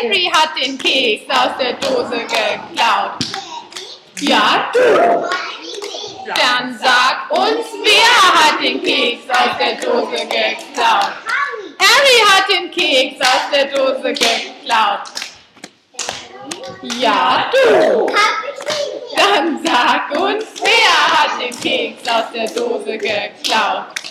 Henry hat den Keks aus der Dose geklaut. Ja, du. Dann sag uns, wer hat den Keks aus der Dose geklaut? Harry hat den Keks aus der Dose geklaut. Ja, du. Dann sag uns, wer hat den Keks aus der Dose geklaut?